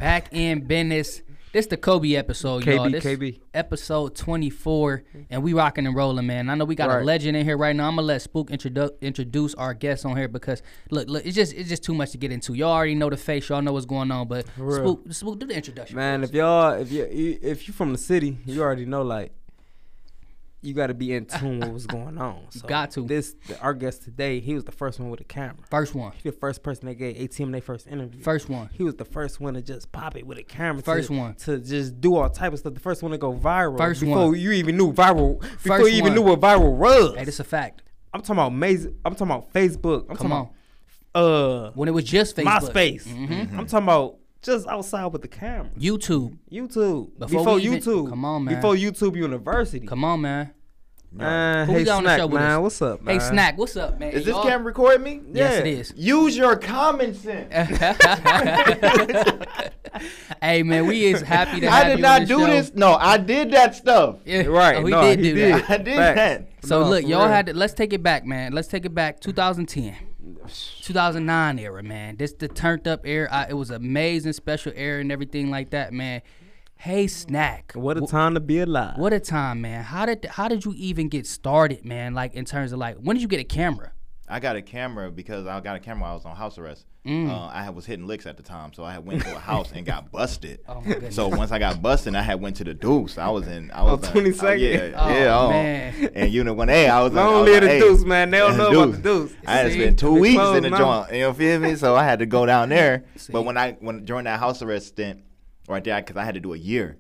Back in business. This the Kobe episode, y'all. This episode 24, and we rocking and rolling, man. I know we got a legend in here right now. I'm gonna let Spook introduce our guest on here because look, it's just too much to get into. Y'all already know the face, y'all know what's going on, but Spook, do the introduction. Man, if you from the city, you already know like you got to be in tune with what's going on. So got to. Our guest today, he was the first one with a camera. First one. He the first person that gave ATM their first interview. First one. He was the first one to just pop it with a camera. First one. To just do all type of stuff. The first one to go viral. First before one. you even knew viral. Before you even knew what viral was. Hey, that's a fact. I'm talking about I'm talking about Facebook. I'm Come on. About, when it was just Facebook. MySpace. Mm-hmm. I'm talking about just outside with the camera. YouTube. Before YouTube. Come on, man. Before YouTube University. Come on, man. Who we got on the show with us? What's up, man? Hey, Snack, what's up, man? Is this camera recording me? Yes, it is. Use your common sense. Hey, man, we is happy to I have did you not on do the show. this. No, I did that stuff. Yeah. Right. Oh, he did do that. I did that. So, look, y'all had to, let's take it back, man. Let's take it back 2010. 2009 era, man. This the turned up era. It was amazing, special era and everything like that, man. Hey, Snack. What a time to be alive. What a time, man. How did you even get started, man? Like in terms of like, when did you get a camera? I got a camera because I got a camera while I was on house arrest. I was hitting licks at the time, so I had went to a house and got busted. Oh my goodness. So once I got busted, I had went to the Deuce. I was 22nd. Man. And Unit 1A, I was long live the Deuce, man. They don't know about the Deuce. I had to spend 2 weeks in the joint. You feel me? So I had to go down there. But when during that house arrest stint, right there, because I had to do a year.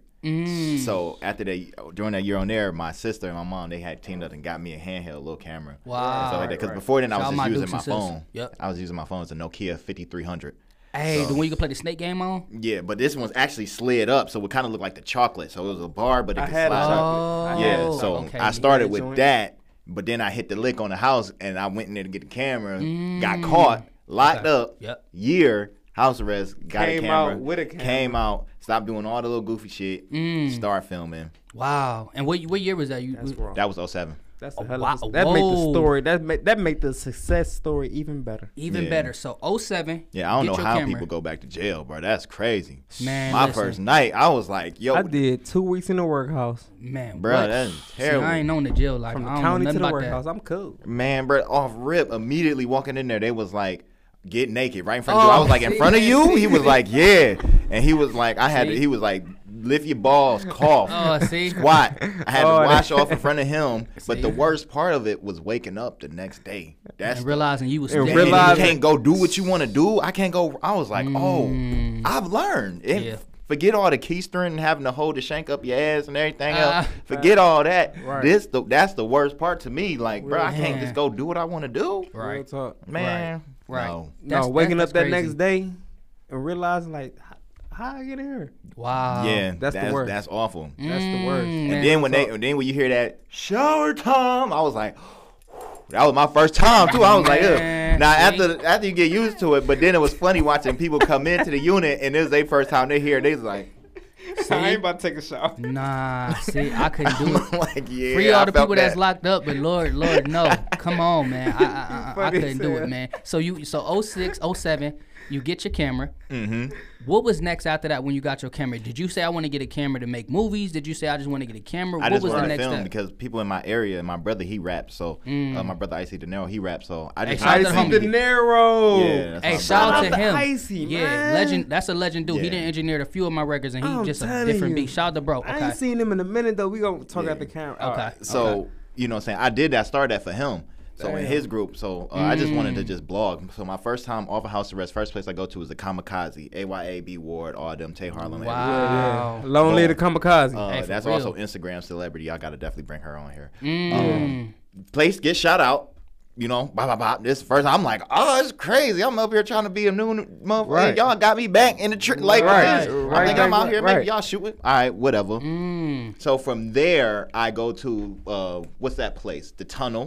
So during that year on there, my sister and my mom, they had teamed up and got me a handheld little camera. Wow. So like that, because before then I was just using my phone. Sisters. Yep. I was using my phone. It's a Nokia 5300. Hey, the one you can play the snake game on? Yeah, but this one's actually slid up, so it kind of looked like the chocolate. So it was a bar, but it could had slide a up. chocolate. Yeah, so I started with that, but then I hit the lick on the house, and I went in there to get the camera, got caught, locked up, year, house arrest, got a camera, out with a camera. Came out, stopped doing all the little goofy shit, start filming. Wow. And what year was that? That was 07. That's a hell of a, that make the story that make the success story even better. Even better. So 07. Yeah, I don't know how people go back to jail, bro. That's crazy. Man, my first night, I was like, yo. I did 2 weeks in the workhouse. Man, bro, that's terrible. See, I ain't known the jail like from the I don't county know to the about workhouse. that. I'm cool. Man, bro, off rip, immediately walking in there, they was like, get naked right in front of you. I was like, in front of you? He was like, yeah. And he was like, he was like, lift your balls, cough, squat. I had to wash off in front of him. But the worst part of it was waking up the next day. That's realizing you was you can't go do what you want to do. I can't go. I was like, I've learned. Forget all the keystering and having to hold the shank up your ass and everything else. Forget all that. Right. That's the worst part to me. Like, bro, I can't just go do what I want to do. Right. Real talk. Man. Right. No, waking up that next day and realizing like, how I get in here? Wow. Yeah, that's the worst. That's awful. That's the worst. And then when you hear that shower time, I was like, that was my first time too. I was like, ugh. Now after you get used to it, but then it was funny watching people come into the unit and it was their first time they hear. They was like, I ain't about to take a shower. Nah, see, I couldn't do it. Like, yeah, free all the people that's locked up, but Lord, no, come on, man, I couldn't do it, man. So 06, 07, you get your camera. Mm-hmm. What was next after that when you got your camera? Did you say I want to get a camera to make movies? Did you say I just want to get a camera? I what just was wanted the to next film step? because people in my area, my brother, he raps. So my brother Icy De Niro, he raps. So I just shout out to Icy De Niro. Yeah, hey, shout out to him. Icy, yeah, man. legend. That's a legend dude. Yeah. He done engineered a few of my records, and he I'm just a telling different you. beat. Shout out to bro. Okay. I ain't seen him in a minute though. We gonna talk at the camera. Okay. So you know what I'm saying? I did that, started that for him. So in his group, I just wanted to just blog. So my first time off of house arrest, first place I go to is the Kamikaze, AYA, B Ward, all them, Tay Harlem. Wow. Long live the Kamikaze. Hey, that's real. also Instagram celebrity. I gotta definitely bring her on here. Place get shout out. You know, bop. This first, I'm like, oh, it's crazy. I'm up here trying to be a new motherfucker. Right. Y'all got me back in the like Right. this. Right. I think I'm out here. Right. Maybe y'all shooting. All right, whatever. So from there, I go to what's that place? The Tunnel.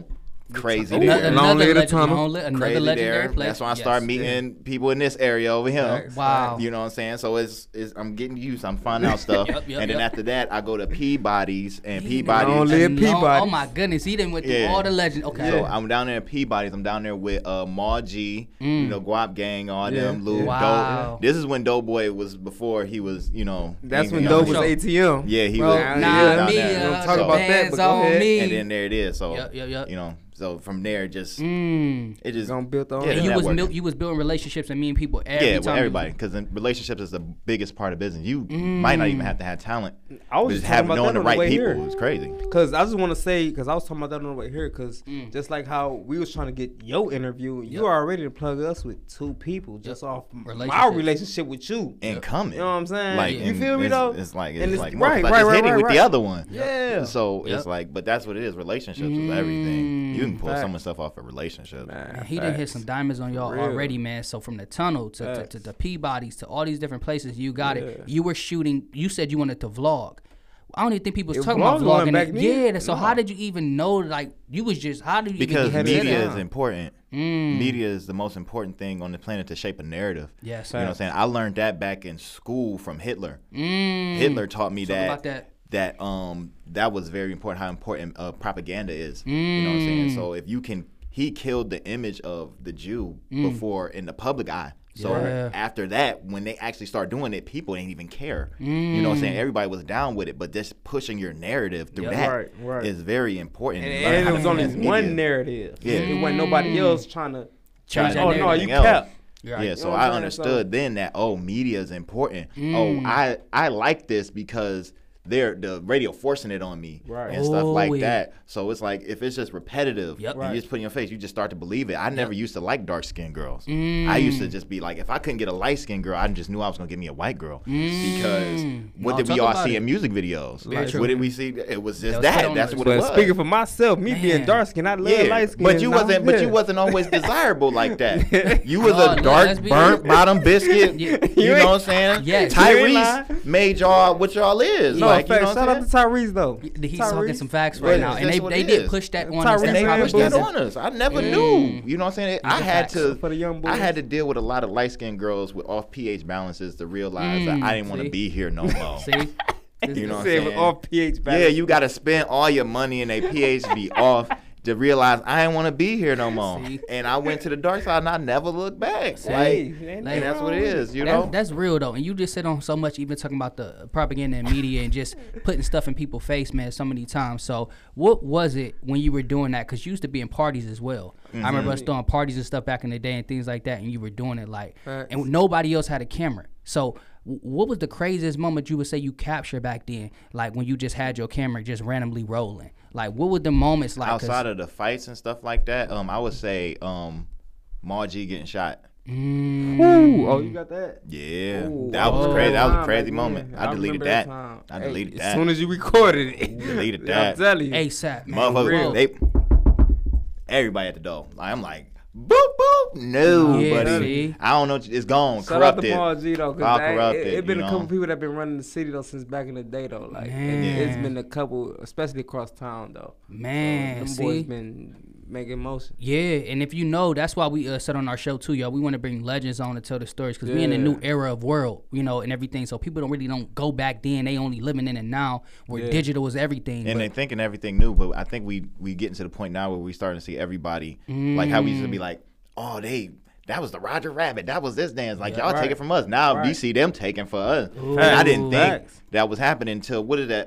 Crazy there. Another legendary place. That's when I start meeting people in this area over here. Wow. You know what I'm saying? So it's I'm getting used. I'm finding out stuff. And then after that, I go to Peabody's and Peabody's. Oh my goodness, he done went through all the legends. Okay. So I'm down there at Peabody's. I'm down there with Maul G, you know, Guap Gang, all them, Lou, Dope. This is when Doughboy was before he was, you know. That's when Dope was ATM. Yeah, he was. Nah, me. Talk about that, but go ahead. And then there it is. So, you know. So from there, it just gonna build on. And you was building relationships and meeting people every time. With everybody, because relationships is the biggest part of business. You might not even have to have talent. I was just having knowing the right people. It's crazy. Because I just want to say, because I was talking about that on the way here, because just like how we was trying to get your interview, you are ready to plug us with 2 people just off my relationship with you. And coming. You know what I'm saying? Like, you feel me though? It's like right with the other one. Yeah. So it's like, but that's what it is. Relationships is everything. You can pull some of the stuff off a relationship. Man, he done hit some diamonds on y'all already, man. So from the tunnel to the Peabody's to all these different places, you got it. You were shooting. You said you wanted to vlog. I don't even think people was talking about vlogging. Yeah. So how did you even know? Like you was just how did you? Because media is important. Media is the most important thing on the planet to shape a narrative. Yes. You know what I'm saying? I learned that back in school from Hitler. Hitler taught me that that was very important. How important propaganda is. You know what I'm saying? So if you can. He killed the image of the Jew before in the public eye. So after that, when they actually start doing it, people didn't even care. You know what I'm saying? Everybody was down with it, but just pushing your narrative through that is very important. And it was only one narrative. Yeah. It wasn't nobody else trying to change that narrative. Oh, no, you kept. Yeah, so I understood then that, media is important. I like this because they're the radio forcing it on me and stuff like that. So it's like if it's just repetitive, you just put in your face, you just start to believe it. I never used to like dark skinned girls. I used to just be like, if I couldn't get a light skinned girl, I just knew I was gonna get me a white girl because what did we all see in music videos? Like, what did we see? It was just that. That's what it was. Speaking for myself, me being dark skinned, I love light skinned. But you wasn't always desirable like that. You was a dark burnt bottom biscuit. You know what I'm saying? Yes. Tyrese made y'all what y'all is. No, like, shout out to Tyrese though. He's talking some facts right now, and they did push that on us. And they pushed that on us. I never knew. You know what I'm saying? I had to deal with a lot of light skinned girls with off pH balances to realize that I didn't want to be here no more. See? You know what I'm saying? With off pH balance. Yeah, you got to spend all your money and a pH be off to realize I didn't want to be here no more. And I went to the dark side and I never looked back. And that's what it is, you know? That's real though. And you just sit on so much, even talking about the propaganda and media and just putting stuff in people's face, man, so many times. So what was it when you were doing that? Because you used to be in parties as well. I remember us throwing parties and stuff back in the day and things like that, and you were doing it like, and nobody else had a camera. So what was the craziest moment you would say you captured back then? Like when you just had your camera just randomly rolling? Like, what were the moments like? Outside of the fights and stuff like that, I would say Maul G getting shot. Ooh, oh, you got that? Yeah. Ooh, that was crazy. That was a crazy moment. I deleted that. I deleted that. As soon as you recorded it. Deleted that. I'm telling you. ASAP, man. Motherfuckers, everybody at the door. I'm like, boop, boop. No, buddy. I don't know. It's gone. Shout corrupted. Shout out to Maul G, though. All corrupted. It's been a couple people that have been running the city, though, since back in the day, though. Like, it's been a couple, especially across town, though. Man, so them boys been making motion. Yeah, and if you know, that's why we said on our show, too, y'all, we want to bring legends on to tell the stories, because we in a new era of world, you know, and everything. So people don't go back then. They only living in it now, where digital is everything. And they thinking everything new, but I think we getting to the point now where we starting to see everybody, like how we used to be like, oh, that was the Roger Rabbit. That was this dance. Like, y'all take it from us. Now we see them taking for us. And I didn't think that was happening until, what is that,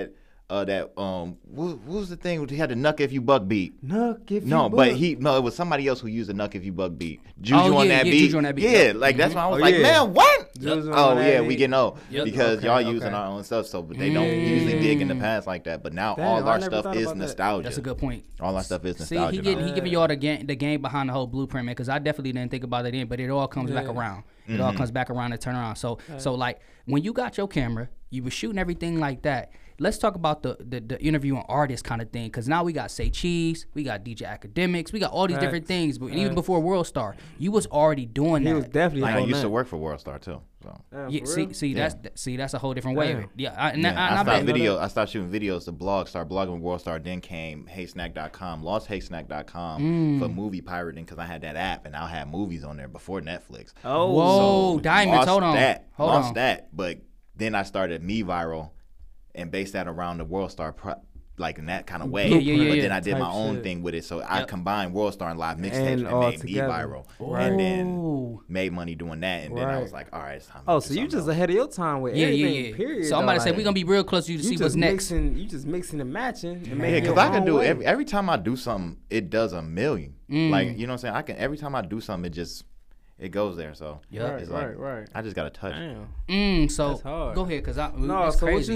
what was the thing? He had the Nuck If You Buck beat. Nuck If You Buck. But it was somebody else who used the Nuck If You Buck beat. Juju on that beat. Juju on that beat. Yeah, like that's why I was like, man, what? Oh yeah, we getting old because y'all using our own stuff, so but they don't usually dig in the past like that. But now all our stuff is nostalgia. That's a good point. All our stuff is nostalgia. See, he giving y'all the game behind the whole blueprint, man. Because I definitely didn't think about it then, but it all comes back around. It all comes back around and turn around. So like when you got your camera, you were shooting everything like that. Let's talk about the interviewing artist kind of thing, because now we got Say Cheese, we got DJ Academics, we got all these different things. But even before World Star, you was already doing that. He was definitely. I used to work for World Star too. So that's a whole different way of it. Yeah, I stopped shooting videos to blog, started blogging with WorldStar, then came HeySnack.com, lost HeySnack.com for movie pirating because I had that app and I had movies on there before Netflix. Oh, whoa, so Diamonds, hold on. Lost that, but then I started MeViral and based that around the WorldStar like in that kind of way. But then I did my own thing with it. So I combined WorldStar and live mixtapes and made MeViral. And then made money doing that. And then I was like, all right, it's time to so you just ahead of your time with everything, period. So I'm about to say, we're going to be real close to you to see what's next. You just mixing and matching. And because I can do every time I do something, it does a million. Like, you know what I'm saying? every time I do something, it goes there. So right. I just got to touch. So that's hard. Go ahead, cause crazy.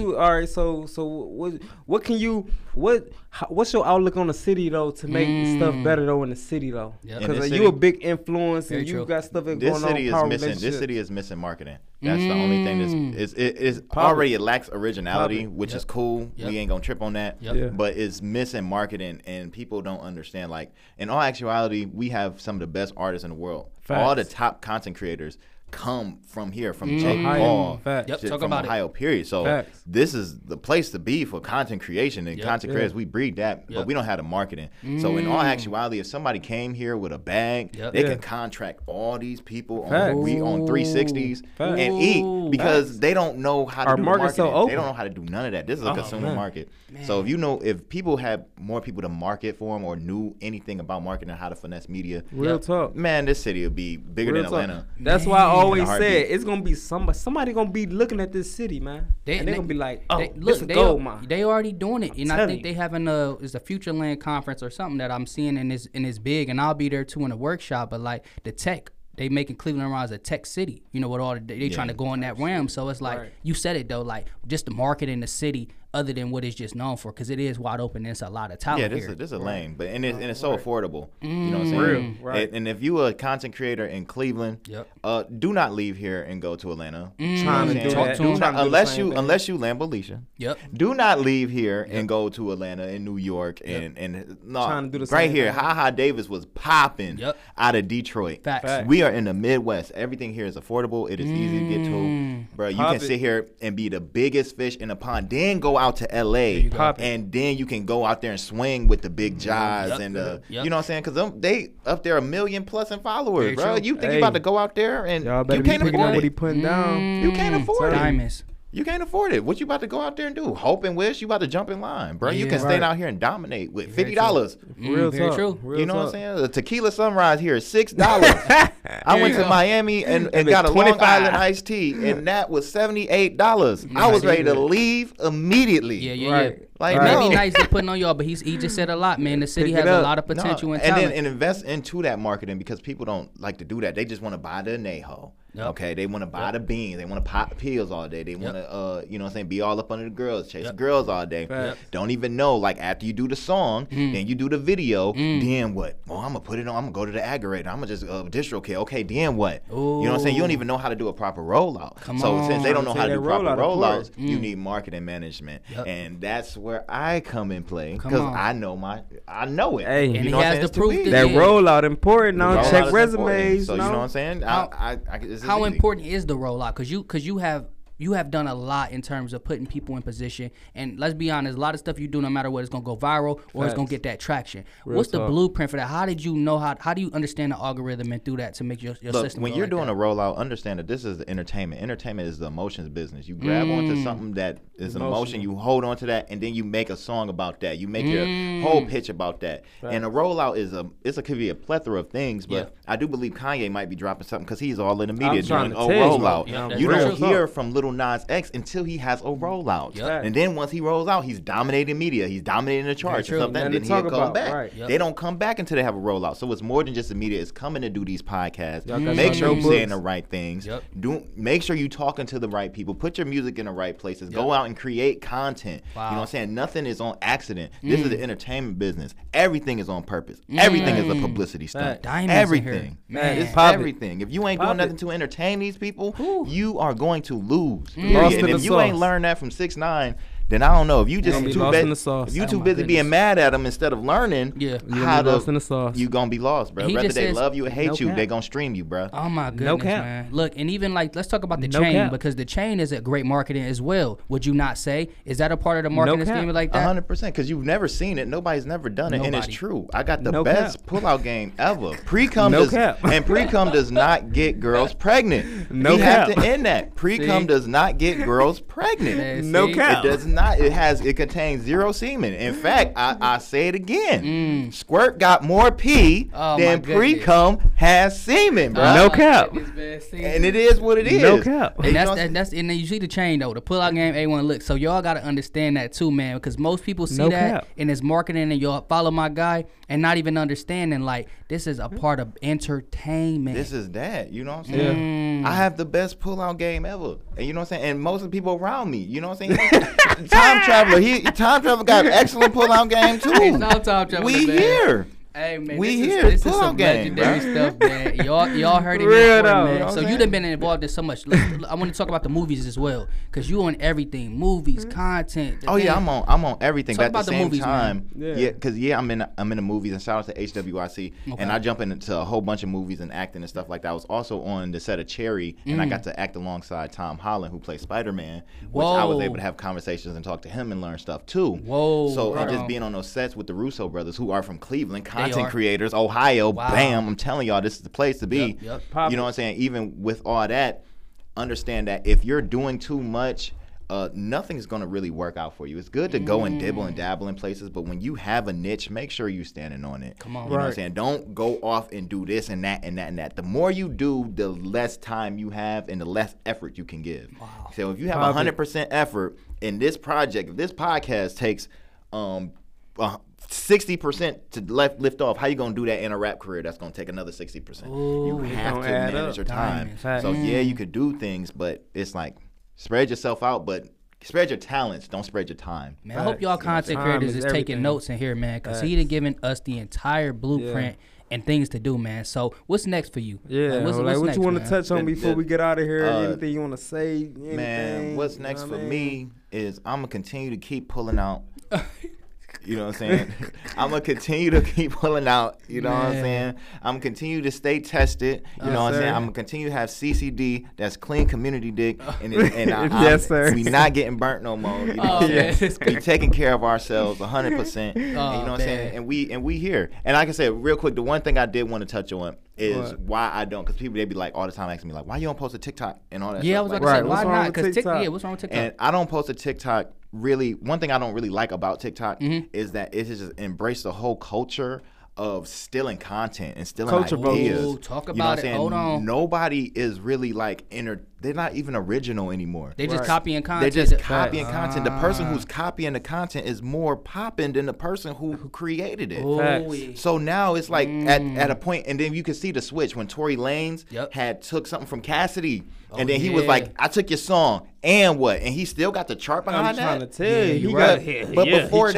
What's your outlook on the city though to make stuff better though in the city though? Because you a big influence and you got stuff going on. This city is missing marketing. That's the only thing it's already it lacks originality, which is cool. We ain't gonna trip on that. But it's missing marketing and people don't understand. Like in all actuality, we have some of the best artists in the world. Facts. All the top content creators come from here, from Jake Paul, from Ohio, period. So this is the place to be for content creation and content creators. We breed that, but we don't have the marketing. So in all actuality, if somebody came here with a bag, they can contract all these people on 360s and eat because they don't know how to do marketing. They don't know how to do none of that. This is a consumer market. So if people had more people to market for them or knew anything about marketing and how to finesse media, real talk, man, this city would be bigger than Atlanta. That's why I always said it's gonna be somebody gonna be looking at this city, man. They're gonna be like, they already doing it, and I think they having it's a Futureland conference or something that I'm seeing in this big, and I'll be there too in a workshop. But like the tech, they making Cleveland Browns a tech city, with all they trying to go in that realm. So it's like you said it though, like just the market in the city. Other than what it's just known for, because it is wide open. There's a lot of talent here. This is a lane, but it's so affordable. You know what I'm saying? Right. And if you are a content creator in Cleveland, do not leave here and go to Atlanta. Trying to do that. Unless you Lambelisha. Do not leave here and go to Atlanta and New York and trying to do the right here. HaHa Davis was popping out of Detroit. Facts. We are in the Midwest. Everything here is affordable. It is easy to get to. Bro, you can sit here and be the biggest fish in the pond. Then go out to LA and then you can go out there and swing with the big Jais and you know what I'm saying, because they up there 1 million plus in followers. Very bro true. You think you about to go out there and you can't afford what he putting down. You can't afford it. Diamonds. You can't afford it. What you about to go out there and do? Hope and wish you about to jump in line, bro. You can stand out here and dominate with $50. Real very true. You know what I'm saying? The tequila sunrise here is $6. I went to Miami and got a Long Island iced tea, and that was $78. I was ready to leave immediately. Yeah. Like, it may be nice to putting on y'all, but he just said a lot, man. The city has a lot of potential and talent. And invest into that marketing because people don't like to do that. They just want to buy the anejo. Okay, they want to buy the beans. They want to pop pills all day. They want to, you know what I'm saying, be all up under the girls, chase girls all day. Don't even know, like, after you do the song, then you do the video, then what? Oh, I'm going to put it on. I'm going to go to the aggregator. I'm going to just DistroKid. Okay, then what? You know what I'm saying? You don't even know how to do a proper rollout. Since they don't know how to do proper rollouts, you need marketing management. And that's where I come in play because I know it. Hey, and you know has the proof that rollout important. Now check resumes. So you know what I'm saying? How important is the rollout? Because you have done a lot in terms of putting people in position. And let's be honest, a lot of stuff you do, no matter what, it's going to go viral or it's going to get that traction. What's the blueprint for that? How did you know how do you understand the algorithm and do that to make your system when you're doing a rollout, understand that this is the entertainment. Entertainment is the emotions business. You grab onto something that is an emotion, you hold on to that, and then you make a song about that. You make your whole pitch about that. And a rollout could be a plethora of things, but I do believe Kanye might be dropping something because he's all in the media doing a rollout. You don't hear from Lil Nas X until he has a rollout. And then once he rolls out, he's dominating media. He's dominating the charts or something. And then he'll come back. They don't come back until they have a rollout. So it's more than just the media. It's coming to do these podcasts. Make sure you're saying the right things. Make sure you're talking to the right people. Put your music in the right places. Go out and create content. You know what I'm saying? Nothing is on accident. This is the entertainment business. Everything is on purpose. Everything is a publicity stunt. Everything. It's everything. If you ain't doing nothing to entertain these people, you are going to lose. And if you ain't learned that from 6ix9ine, then I don't know. If you just too busy being mad at them instead of learning, how to, you gonna be lost, bro. Whether they love you or hate you, they gonna stream you, bro. Oh my goodness, man. Look, and even like, let's talk about the chain, because the chain is a great marketing as well. Would you not say? Is that a part of the marketing scheme like that? 100%, because you've never seen it. Nobody's never done it, and it's true. I got the best pullout game ever. Pre-cum does not get girls pregnant. We have to end that. Pre-cum does not get girls pregnant. No cap. It does not. It contains zero semen. In fact, I say it again. Squirt got more pee than pre-cum has semen, bro. No cap. And it is what it is. No cap. And that's and then you see the chain though. The pullout game A1 look. So y'all gotta understand that too, man, because most people see that in his marketing, and y'all follow my guy and not even understanding like this is a part of entertainment. This is that. You know what I'm saying? I have the best pullout game ever. And you know what I'm saying? And most of the people around me, you know what I'm saying? Time Traveler got excellent pullout game too. Hey, Time Traveler, we man. Here. Hey man, we this is some legendary stuff, man. Y'all heard it before, man. So you done been involved in so much. I want to talk about the movies as well, cause you on everything, movies, content. I'm on everything. Talk at the about same the movies, time. Man. Cause I'm in the movies, and shout out to HWIC. And I jump into a whole bunch of movies and acting and stuff like that. I was also on the set of Cherry, and I got to act alongside Tom Holland, who plays Spider-Man, which I was able to have conversations and talk to him and learn stuff too. And just being on those sets with the Russo brothers, who are from Cleveland, content creators. Ohio, bam, I'm telling y'all, this is the place to be. You know what I'm saying? Even with all that, understand that if you're doing too much, nothing's going to really work out for you. It's good to go and dibble and dabble in places, but when you have a niche, make sure you're standing on it. Come on. You know what I'm saying? Don't go off and do this and that and that and that. The more you do, the less time you have and the less effort you can give. So if you have 100% effort in this project, if this podcast takes 60% to lift off, how you gonna do that in a rap career that's gonna take another 60%? You have to manage your time. So you could do things, but it's like spread yourself out, but spread your talents, don't spread your time. Man, I hope y'all content creators is taking notes in here, man, because he done given us the entire blueprint and things to do, man. So what's next for you? Yeah, what's what next, you want to touch on before we get out of here? Anything you want to say? Anything, man, what's next for me is I'm gonna continue to keep pulling out. You know what I'm saying? I'm going to continue to keep pulling out. You know what I'm saying? I'm going to continue to stay tested. You know what I'm saying? I'm going to continue to have CCD, that's clean community dick. And yes, sir. We not getting burnt no more. You know what I'm saying? We taking care of ourselves 100%. And, you know what I'm saying? And we here. And like I said, real quick, the one thing I did want to touch on is why I don't, because people, they be like all the time asking me like, why you don't post a TikTok and all that stuff. I was about to say, why not? Because TikTok, what's wrong with TikTok? And I don't post a TikTok. Really, one thing I don't really like about TikTok is that it has just embraced the whole culture of stealing content and stealing ideas. Ooh, talk about it. Hold on. Nobody is really like they're not even original anymore. They're just copying content. They're just copying content. The person who's copying the content is more popping than the person who created it. So now it's like at a point, and then you can see the switch when Tory Lanez had took something from Cassidy, and then he was like, I took your song, and what? And he still got the chart behind that. I'm trying to tell you. But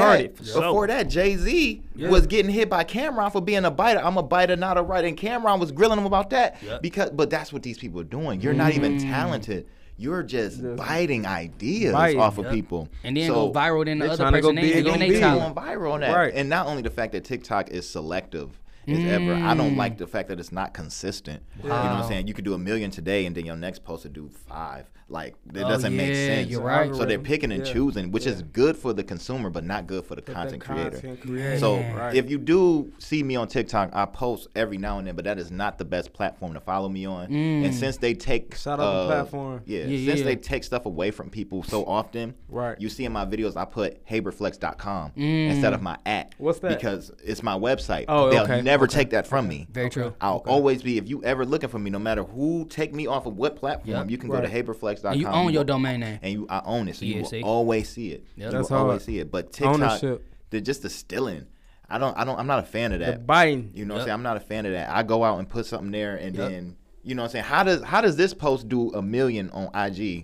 before that, Jay-Z was getting hit by Cameron for being a biter. I'm a biter, not a writer. And Cameron was grilling him about that. But that's what these people are doing. You're not even talented. You're just biting ideas off of people. And then go viral in the other person. They're going viral on that. Right. And not only the fact that TikTok is selective as ever. I don't like the fact that it's not consistent. You know what I'm saying? You could do 1 million today and then your next post would do 5. Like, it doesn't make sense. You're right. So they're picking and choosing, which is good for the consumer, but not good for the content creator. So if you do see me on TikTok, I post every now and then, but that is not the best platform to follow me on. And since they take shout out the platform. Since they take stuff away from people so often, you see in my videos I put haberflex.com instead of my @ What's that? Because it's my website. They'll never take that from me. Very true. I'll always be, if you ever looking for me, no matter who take me off of what platform, you can go to haberflex.com. And you own your domain name. And I own it, so you will always see it. Yep. You will always see it. But TikTok, they're just the stealing. I'm not a fan of that. The biting. You know what I'm saying? I'm not a fan of that. I go out and put something there, and then, you know what I'm saying? How does this post do 1 million on IG?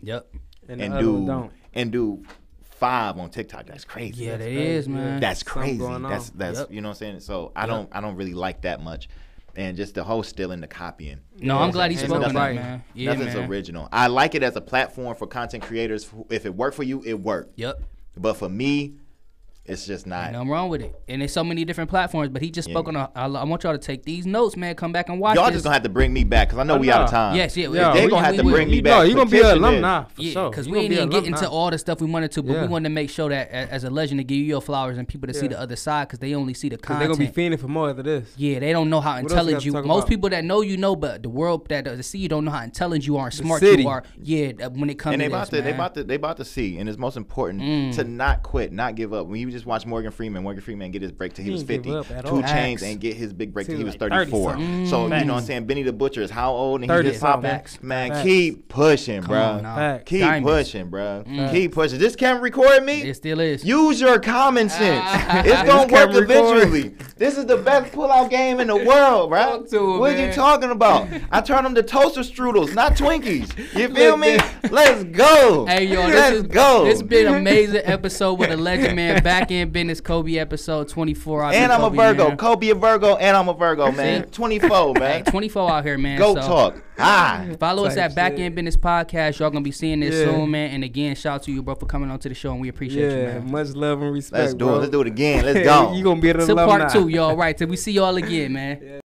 And do 5 on TikTok? That's crazy. Yeah, that is, man. That's crazy. That's you know what I'm saying? So I don't really like that much. And just the whole stealing, the copying. No, I'm glad he spoke on that, man. Nothing's original. I like it as a platform for content creators. If it worked for you, it worked. Yep. But for me, it's just not. Nothing wrong with it. And there's so many different platforms. But he just spoke on I want y'all to take these notes, man. Come back and watch y'all just going to have to bring me back because I know we out of time. Yes, yeah. They're going to have to bring me back. No, you're going to be an alumni for sure. Because we didn't even get into all the stuff we wanted to. But we wanted to make sure that as a legend to give you your flowers and people to see the other side because they only see the content. They're going to be fiending for more after this. Yeah, they don't know how intelligent you most people that know you know, but the world that see you don't know how intelligent you are and smart you are. Yeah, when it comes to this, they about to see. And it's most important to not quit, not give up. When you just watch Morgan Freeman get his break till he was 50. 2 Chainz ain't get his big break till he was 34. So, you know what I'm saying? Benny the Butcher is how old? And he just popping. Man, keep pushing, bro. Keep pushing, bro. Keep pushing. This camera recording me? It still is. Use your common sense. It's going to work eventually. This is the best pull-out game in the world, bro. What are you talking about? I turn them to toaster strudels, not Twinkies. You feel me? Let's go. Hey, yo, let's go. This has been an amazing episode with a legend, man. Back in business, Kobe episode 24. And I'm a Virgo. Man. Kobe a Virgo, and I'm a Virgo, man. 24, man. Hey, 24 out here, man. Go talk. Follow us at Back In Business Podcast. Y'all gonna be seeing this soon, man. And again, shout out to you, bro, for coming on to the show, and we appreciate you, man. Much love and respect. Let's do it. Let's do it again. Let's go. You gonna be an alumni. To part 2, y'all. Right. Till we see y'all again, man.